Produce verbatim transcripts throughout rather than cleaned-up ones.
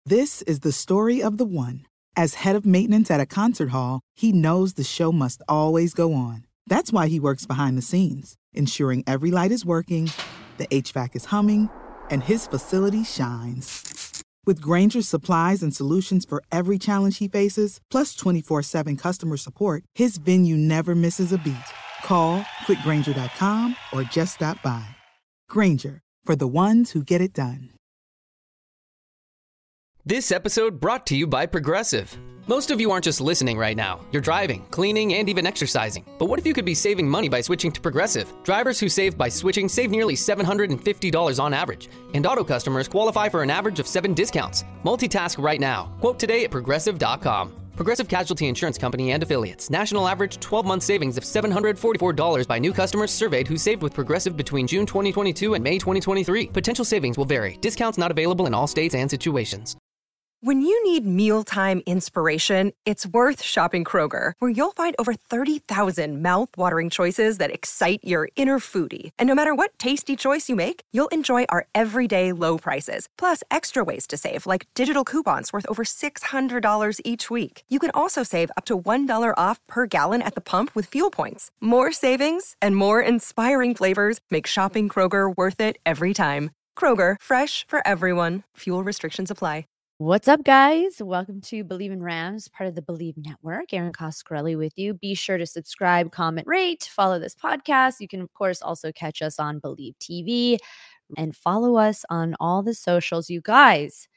This is the story of the one. As head of maintenance at a concert hall, he knows the show must always go on. That's why he works behind the scenes, ensuring every light is working, the H V A C is humming, and his facility shines. With Grainger's supplies and solutions for every challenge he faces, plus twenty-four seven customer support, his venue never misses a beat. Call quick grainger dot com or just stop by. Grainger, for the ones who get it done. This episode brought to you by Progressive. Most of you aren't just listening right now. You're driving, cleaning, and even exercising. But what if you could be saving money by switching to Progressive? Drivers who save by switching save nearly seven hundred fifty dollars on average. And auto customers qualify for an average of seven discounts. Multitask right now. Quote today at progressive dot com. Progressive Casualty Insurance Company and Affiliates. National average twelve-month savings of seven hundred forty-four dollars by new customers surveyed who saved with Progressive between June twenty twenty-two and May twenty twenty-three. Potential savings will vary. Discounts not available in all states and situations. When you need mealtime inspiration, it's worth shopping Kroger, where you'll find over thirty thousand mouth-watering choices that excite your inner foodie. And no matter what tasty choice you make, you'll enjoy our everyday low prices, plus extra ways to save, like digital coupons worth over six hundred dollars each week. You can also save up to one dollar off per gallon at the pump with fuel points. More savings and more inspiring flavors make shopping Kroger worth it every time. Kroger, fresh for everyone. Fuel restrictions apply. What's up, guys? Welcome to Believe in Rams, part of the Believe Network. Aaron Coscarelli with you. Be sure to subscribe, comment, rate, follow this podcast. You can, of course, also catch us on Believe T V and follow us on all the socials. You guys,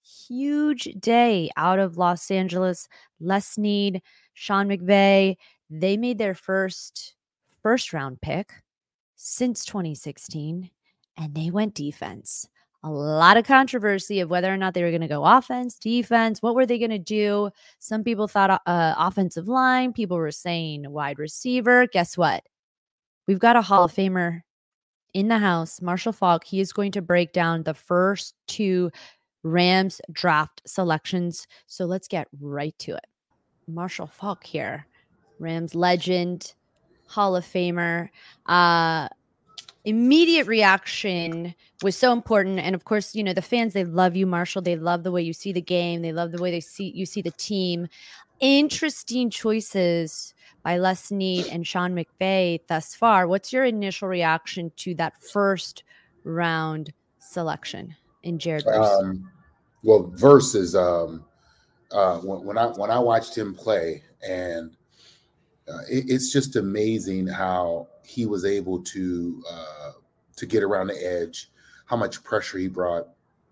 huge day out of Los Angeles. Les Snead, Sean McVay, they made their first first round pick since twenty sixteen, and they went defense. A lot of controversy of whether or not they were going to go offense, defense. What were they going to do? Some people thought uh, offensive line. People were saying wide receiver. Guess what? We've got a Hall of Famer in the house, Marshall Faulk. He is going to break down the first two Rams draft selections. So let's get right to it. Marshall Faulk here, Rams legend, Hall of Famer. Uh, Immediate reaction was so important. And of course, you know, the fans, they love you, Marshall. They love the way you see the game. They love the way they see you see the team. Interesting choices by Les Snead and Sean McVay thus far. What's your initial reaction to that first round selection in Jared Verse? Um, well, Verse is um, uh, when, when I when I watched him play, and uh, it, it's just amazing how he was able to uh, to get around the edge, how much pressure he brought.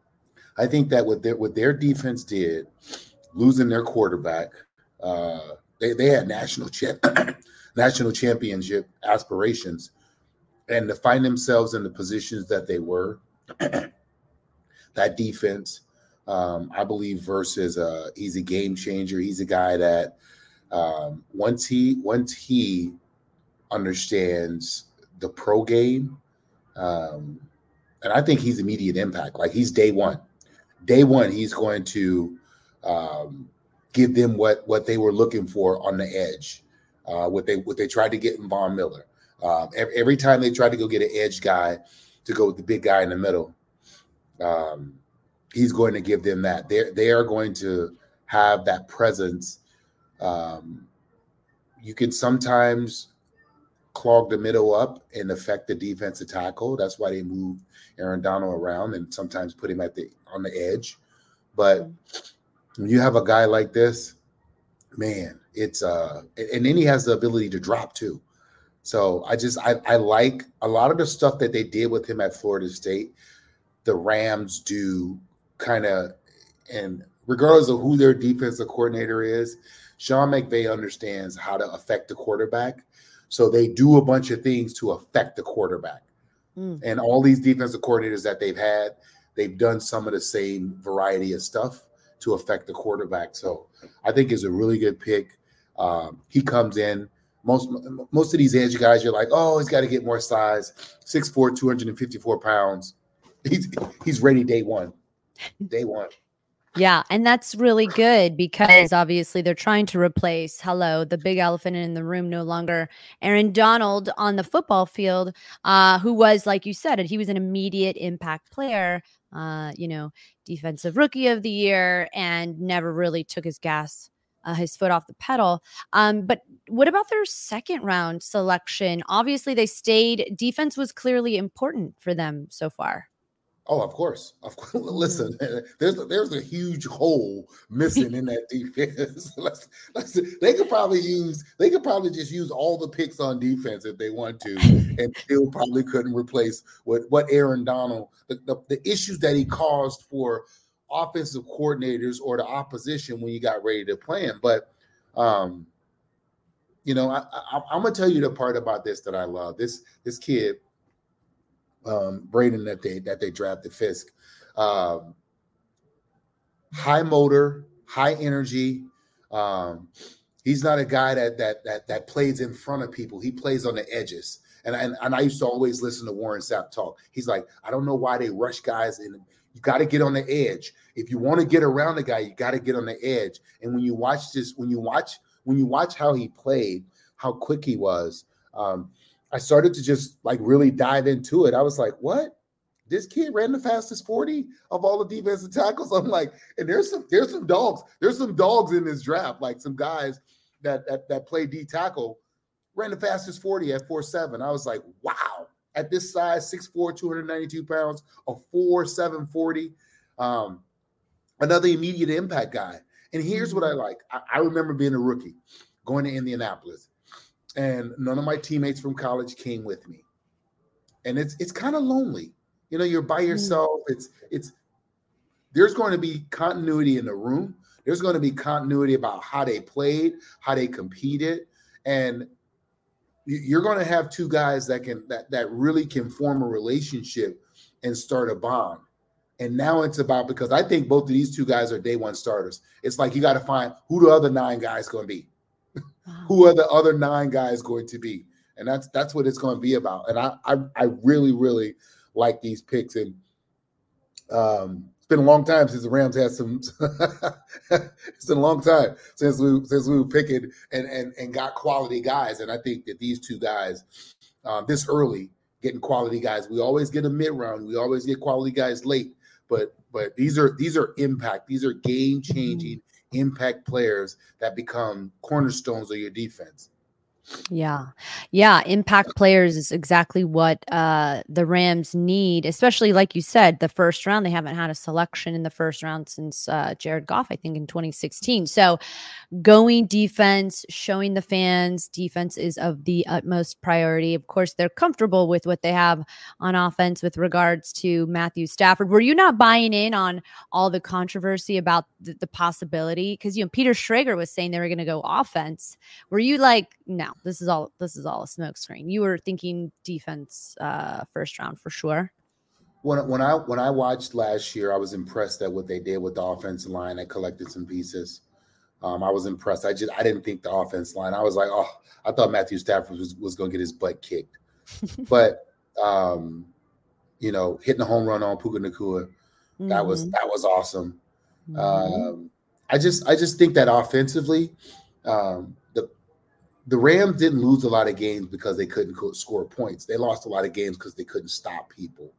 I think that what their, what their defense did, losing their quarterback, uh, they, they had national champ, national championship aspirations, and to find themselves in the positions that they were, that defense, um, I believe Verse is a, he's a game changer. He's a guy that um, once he once he understands the pro game, um, and I think he's immediate impact. Like he's day one. Day one, he's going to um, give them what what they were looking for on the edge. Uh, what they what they tried to get in Von Miller. Um, every, every time they tried to go get an edge guy to go with the big guy in the middle, um, he's going to give them that. They they are going to have that presence. Um, you can sometimes clog the middle up and affect the defensive tackle. That's why they move Aaron Donald around and sometimes put him at the on the edge. But when you have a guy like this, man, it's uh and then he has the ability to drop too. So I just I, I like a lot of the stuff that they did with him at Florida State. The Rams do kind of, and regardless of who their defensive coordinator is, Sean McVay understands how to affect the quarterback. So they do a bunch of things to affect the quarterback. Mm. And all these defensive coordinators that they've had, they've done some of the same variety of stuff to affect the quarterback. So I think it's a really good pick. Um, he comes in. Most most of these edge guys, you're like, oh, he's got to get more size. six foot four, two hundred fifty-four pounds. He's he's ready day one. Day one. Yeah, and that's really good because obviously they're trying to replace, hello, the big elephant in the room, no longer Aaron Donald on the football field, uh, who was, like you said, he was an immediate impact player, uh, you know, defensive rookie of the year, and never really took his gas, uh, his foot off the pedal. Um, but what about their second round selection? Obviously, they stayed. Defense was clearly important for them so far. Oh, of course. Of course. Listen, there's a, there's a huge hole missing in that defense. let's, let's, they could probably use they could probably just use all the picks on defense if they want to, and still probably couldn't replace what what Aaron Donald the, the, the issues that he caused for offensive coordinators or the opposition when you got ready to play him. But um, you know, I, I, I'm gonna tell you the part about this that I love. This this kid. Um, Braden that they that they drafted Fisk, um, high motor, high energy. Um, he's not a guy that that that that plays in front of people. He plays on the edges. And and, and I used to always listen to Warren Sapp talk. He's like, I don't know why they rush guys in. You got to get on the edge. If you want to get around the guy, you got to get on the edge. And when you watch this, when you watch when you watch how he played, how quick he was. Um, I started to just like really dive into it. I was like, what? This kid ran the fastest forty of all the defensive tackles. I'm like, and there's some there's some dogs. There's some dogs in this draft, like some guys that that that play D tackle ran the fastest forty at four seven. I was like, wow. At this size, six four, two hundred ninety-two pounds, a four seven forty. Um, another immediate impact guy. And here's what I like. I, I remember being a rookie, going to Indianapolis. And none of my teammates from college came with me. And it's it's kind of lonely. You know, you're by yourself. It's it's there's going to be continuity in the room. There's going to be continuity about how they played, how they competed. And you're going to have two guys that can that that really can form a relationship and start a bond. And now it's about, because I think both of these two guys are day one starters. It's like you got to find who the other nine guys going to be. Who are the other nine guys going to be? And that's that's what it's going to be about. And I I, I really, really like these picks. And um, it's been a long time since the Rams had some it's been a long time since we since we were picking and and, and got quality guys. And I think that these two guys, um, this early, getting quality guys, we always get a mid-round, we always get quality guys late. But but these are these are impact, these are game-changing impact players that become cornerstones of your defense. Yeah. Yeah. Impact players is exactly what uh, the Rams need, especially like you said, the first round. They haven't had a selection in the first round since uh, Jared Goff, I think, in twenty sixteen. So going defense, showing the fans defense is of the utmost priority. Of course, they're comfortable with what they have on offense with regards to Matthew Stafford. Were you not buying in on all the controversy about the, the possibility? Because, you know, Peter Schrager was saying they were going to go offense. Were you like, no, this is all, this is all a smokescreen? You were thinking defense uh, first round for sure. When, when I when I watched last year, I was impressed at what they did with the offensive line. They collected some pieces. Um, I was impressed. I just I didn't think the offense line. I was like, oh, I thought Matthew Stafford was, was going to get his butt kicked. But um, you know, hitting a home run on Puka Nacua, mm-hmm. that was that was awesome. Mm-hmm. Um, I just I just think that offensively, um, the the Rams didn't lose a lot of games because they couldn't score points. They lost a lot of games because they couldn't stop people.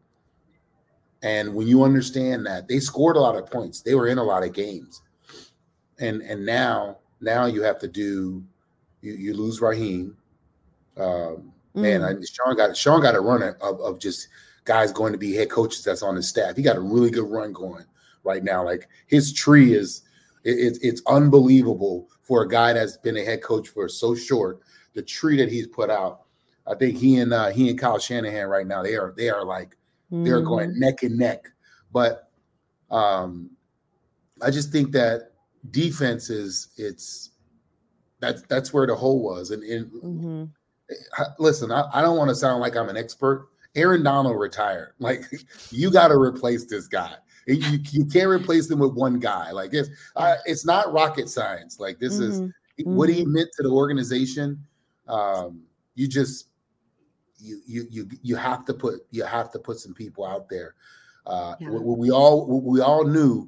And when you understand that, they scored a lot of points. They were in a lot of games. And and now now you have to do you, you lose Raheem. Um, mm. Man, I, Sean got Sean got a run of, of just guys going to be head coaches that's on his staff. He got a really good run going right now. Like his tree is it, it, it's unbelievable for a guy that's been a head coach for so short. The tree that he's put out. I think he and uh, he and Kyle Shanahan right now they are they are like mm. they're going neck and neck. But um, I just think that defense is it's that's that's where the hole was. And, and mm-hmm. listen, I, I don't want to sound like I'm an expert. Aaron Donald retired. Like you got to replace this guy. You, you can't replace him with one guy. Like it's uh, it's not rocket science. Like this mm-hmm. is mm-hmm. what he meant to the organization. Um, you just you you you you have to put you have to put some people out there. Uh, yeah. we, we all we all knew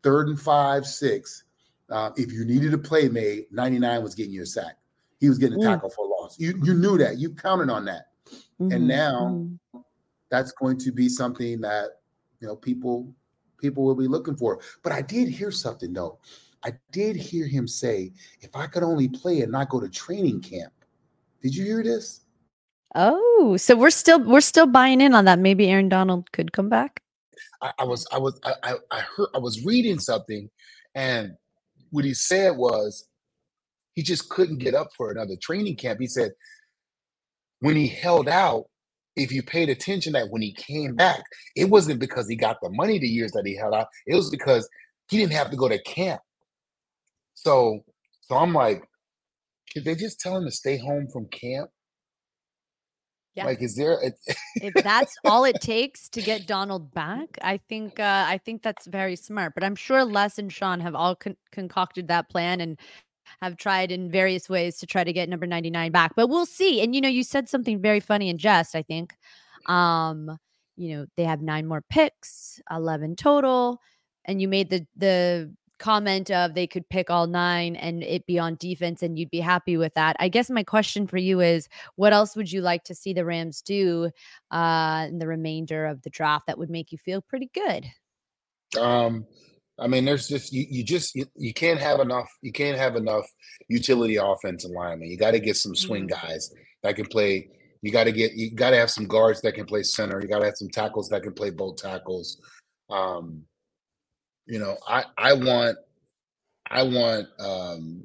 third and five, six, uh, if you needed a play made, ninety-nine was getting you a sack. He was getting a tackle mm. for a loss. You you knew that. You counted on that. Mm-hmm. And now mm-hmm. that's going to be something that, you know, people people will be looking for. But I did hear something, though. I did hear him say, if I could only play and not go to training camp. Did you hear this? Oh, so we're still we're still buying in on that. Maybe Aaron Donald could come back. I, I was I was I I heard I was reading something, and what he said was he just couldn't get up for another training camp. He said when he held out, if you paid attention that when he came back, it wasn't because he got the money the years that he held out. It was because he didn't have to go to camp. So so I'm like, could they just tell him to stay home from camp? Yeah. Like, is there a- if that's all it takes to get Donald back, I think uh, I think that's very smart. But I'm sure Les and Sean have all con- concocted that plan and have tried in various ways to try to get number ninety-nine back. But we'll see. And you know, you said something very funny in jest. I think, um, you know, they have nine more picks, eleven total, and you made the the. comment of they could pick all nine and it be on defense and you'd be happy with that. I guess my question for you is, what else would you like to see the Rams do uh, in the remainder of the draft that would make you feel pretty good? Um, I mean, there's just, you, you just, you, you can't have enough, you can't have enough utility offensive linemen. You got to get some swing mm-hmm. guys that can play. You got to get, you got to have some guards that can play center. You got to have some tackles that can play both tackles. Um, You know, I, I want, I want, um,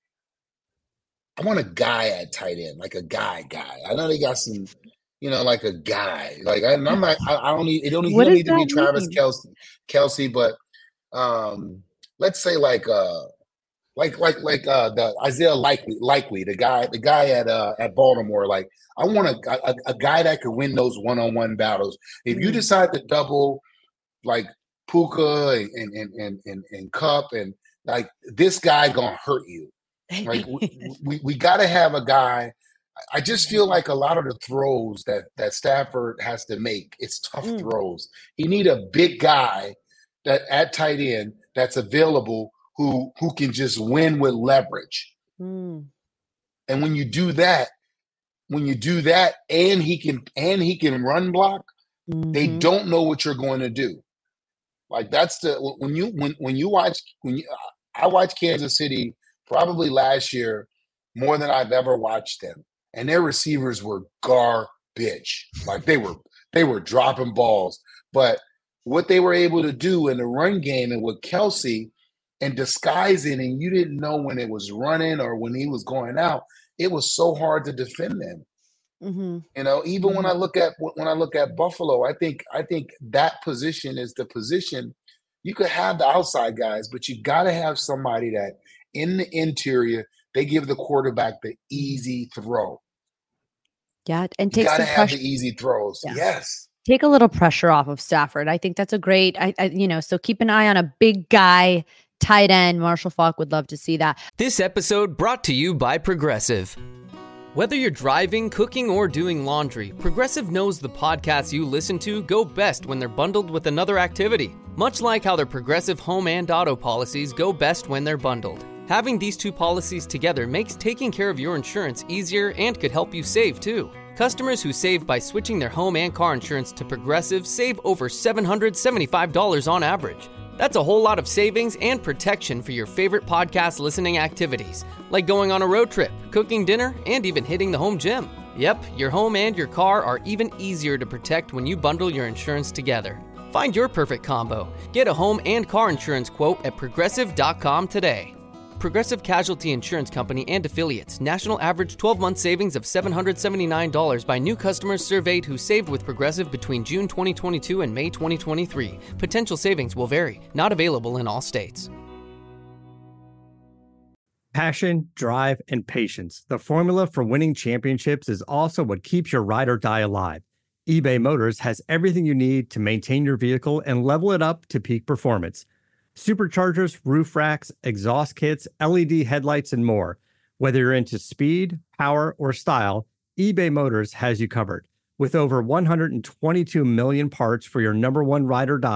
I want a guy at tight end, like a guy guy. I know they got some, you know, like a guy. Like I, I'm not, I, I don't need, it don't, he don't need to be Travis Kelce, Kelce, but um, let's say like, uh, like, like, like uh, the Isaiah Likely, Likely, the guy, the guy at uh, at Baltimore. Like, I want a, a, a guy that could win those one-on-one battles. If mm-hmm. you decide to double, like. Puka and and and and and Cup and like this guy gonna hurt you. Like we we, we got to have a guy. I just feel like a lot of the throws that that Stafford has to make, it's tough mm. throws. He need a big guy that at tight end that's available who who can just win with leverage. Mm. And when you do that, when you do that, and he can and he can run block, mm-hmm. they don't know what you're going to do. Like that's the when you when when you watch when you I watched Kansas City probably last year more than I've ever watched them, and their receivers were garbage. Like they were they were dropping balls, but what they were able to do in the run game and with Kelce and disguising, and you didn't know when it was running or when he was going out, it was so hard to defend them. Mm-hmm. You know, even mm-hmm. when I look at when I look at Buffalo, I think I think that position is the position. You could have the outside guys, but you got to have somebody that in the interior they give the quarterback the easy throw. Yeah, and take you gotta some have pressure. the easy throws. Yeah. Yes, take a little pressure off of Stafford. I think that's a great. I, I you know, so keep an eye on a big guy. Tight end. Marshall Faulk would love to see that. This episode brought to you by Progressive. Whether you're driving, cooking, or doing laundry, Progressive knows the podcasts you listen to go best when they're bundled with another activity. Much like how their Progressive home and auto policies go best when they're bundled. Having these two policies together makes taking care of your insurance easier and could help you save, too. Customers who save by switching their home and car insurance to Progressive save over seven hundred seventy-five dollars on average. That's a whole lot of savings and protection for your favorite podcast listening activities, like going on a road trip, cooking dinner, and even hitting the home gym. Yep, your home and your car are even easier to protect when you bundle your insurance together. Find your perfect combo. Get a home and car insurance quote at progressive dot com today. Progressive Casualty Insurance Company and Affiliates. National average twelve-month savings of seven hundred seventy-nine dollars by new customers surveyed who saved with Progressive between June twenty twenty-two and May twenty twenty-three. Potential savings will vary. Not available in all states. Passion, drive, and patience. The formula for winning championships is also what keeps your ride or die alive. eBay Motors has everything you need to maintain your vehicle and level it up to peak performance. Superchargers, roof racks, exhaust kits, L E D headlights, and more. Whether you're into speed, power, or style, eBay Motors has you covered. With over one hundred twenty-two million parts for your number one ride or die,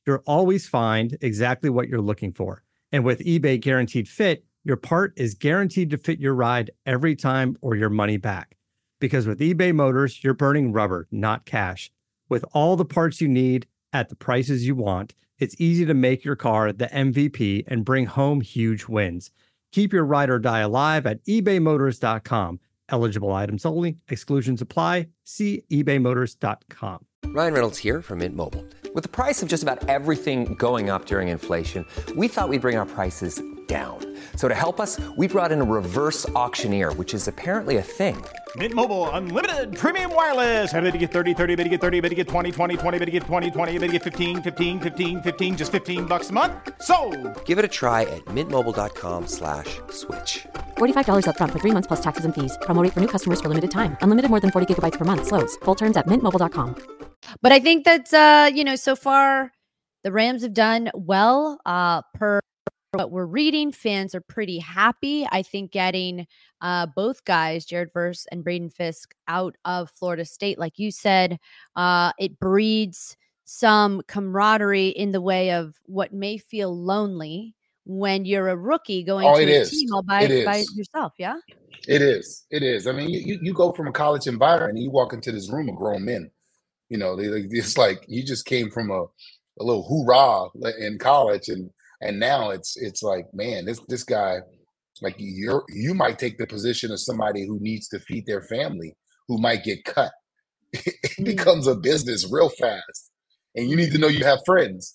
you'll always find exactly what you're looking for. And with eBay Guaranteed Fit, your part is guaranteed to fit your ride every time or your money back. Because with eBay Motors, you're burning rubber, not cash. With all the parts you need at the prices you want, it's easy to make your car the M V P and bring home huge wins. Keep your ride or die alive at ebay motors dot com. Eligible items only. Exclusions apply. See ebay motors dot com. Ryan Reynolds here from Mint Mobile. With the price of just about everything going up during inflation, we thought we'd bring our prices down. So to help us, we brought in a reverse auctioneer, which is apparently a thing. Mint Mobile Unlimited Premium Wireless. How to get thirty, thirty, how to get thirty, how to get twenty, twenty, twenty, how to get twenty, twenty, how to get fifteen, fifteen, fifteen, fifteen, just fifteen bucks a month? Sold! Give it a try at mintmobile.com slash switch. forty-five dollars up front for three months plus taxes and fees. Promo rate for new customers for limited time. Unlimited more than forty gigabytes per month. Slows full terms at mint mobile dot com. But I think that's, uh, you know, so far the Rams have done well uh, per what we're reading. Fans are pretty happy. I think getting uh, both guys, Jared Verse and Braden Fisk, out of Florida State, like you said, uh, it breeds some camaraderie in the way of what may feel lonely when you're a rookie going Oh, to it a is. team all by, It by is. yourself. Yeah. It is. It is. I mean, you, you, you go from a college environment and you walk into this room of grown men. You know, they, they- it's like you just came from a, a little hoorah in college, and and now it's it's like, man, this this guy, like you're you might take the position of somebody who needs to feed their family, who might get cut. It Mhm. becomes a business real fast, and you need to know you have friends.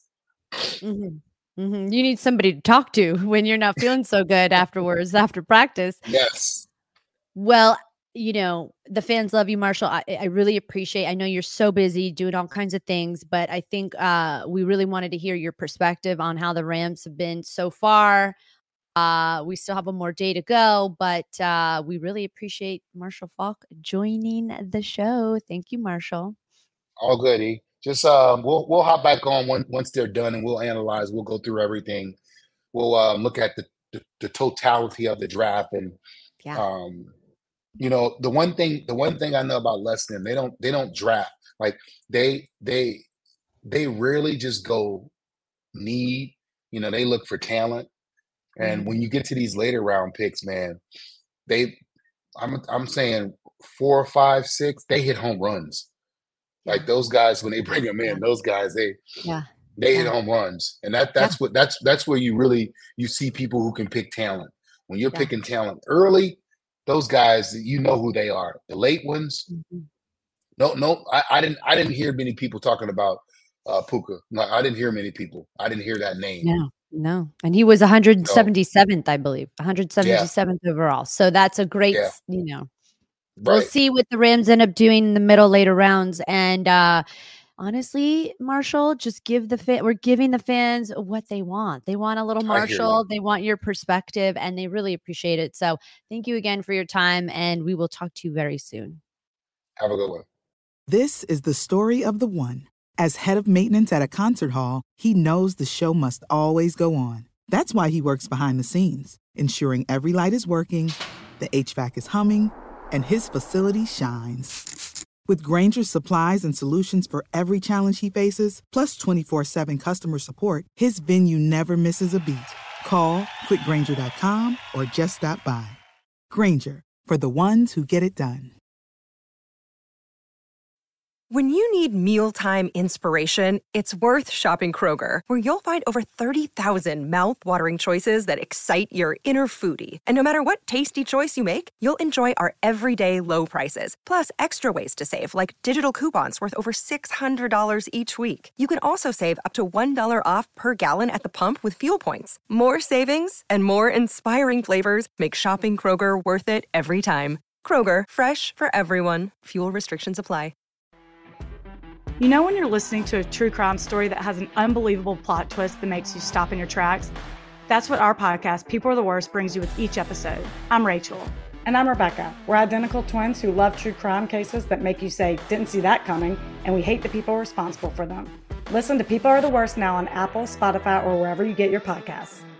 Mhm. Mhm. You need somebody to talk to when you're not feeling so good afterwards, after practice. Yes. Well, you know, the fans love you, Marshall. I, I really appreciate. I know you're so busy doing all kinds of things, but I think uh, we really wanted to hear your perspective on how the Rams have been so far. Uh, we still have one more day to go, but uh, we really appreciate Marshall Faulk joining the show. Thank you, Marshall. All good, E. Just um, we'll we'll hop back on when, once they're done, and we'll analyze. We'll go through everything. We'll um, look at the, the the totality of the draft, and Yeah. um, you know, the one thing the one thing I know about Leston, they don't they don't draft like they they they rarely just go need. You know, they look for talent, and when you get to these later round picks, man, they I'm I'm saying four, five, six, they hit home runs. Like those guys, when they bring them in, those guys, they Yeah. they hit Yeah. home runs, and that that's what that's that's where you really you see people who can pick talent. When you're Yeah. picking talent early, those guys, you know who they are. The late ones, Mhm. no, no, I, I didn't I didn't hear many people talking about uh, Puka. No, I didn't hear many people. I didn't hear that name. No, no. And he was one hundred seventy-seventh, I believe, one hundred seventy-seventh overall. So that's a great, Yeah. s- you know, we'll Right. see what the Rams end up doing in the middle later rounds. And uh, honestly, Marshall, just give the fan, we're giving the fans what they want. They want a little I hear you. Marshall. They want your perspective, and they really appreciate it. So thank you again for your time, and we will talk to you very soon. Have a good one. This is the story of the one. As head of maintenance at a concert hall, he knows the show must always go on. That's why he works behind the scenes, ensuring every light is working, the H V A C is humming, and his facility shines. With Granger's supplies and solutions for every challenge he faces, plus twenty-four seven customer support, his venue never misses a beat. Call quick granger dot com or just stop by. Granger, for the ones who get it done. When you need mealtime inspiration, it's worth shopping Kroger, where you'll find over thirty thousand mouthwatering choices that excite your inner foodie. And no matter what tasty choice you make, you'll enjoy our everyday low prices, plus extra ways to save, like digital coupons worth over six hundred dollars each week. You can also save up to one dollar off per gallon at the pump with fuel points. More savings and more inspiring flavors make shopping Kroger worth it every time. Kroger, fresh for everyone. Fuel restrictions apply. You know when you're listening to a true crime story that has an unbelievable plot twist that makes you stop in your tracks? That's what our podcast, People Are the Worst, brings you with each episode. I'm Rachel. And I'm Rebecca. We're identical twins who love true crime cases that make you say, didn't see that coming, and we hate the people responsible for them. Listen to People Are the Worst now on Apple, Spotify, or wherever you get your podcasts.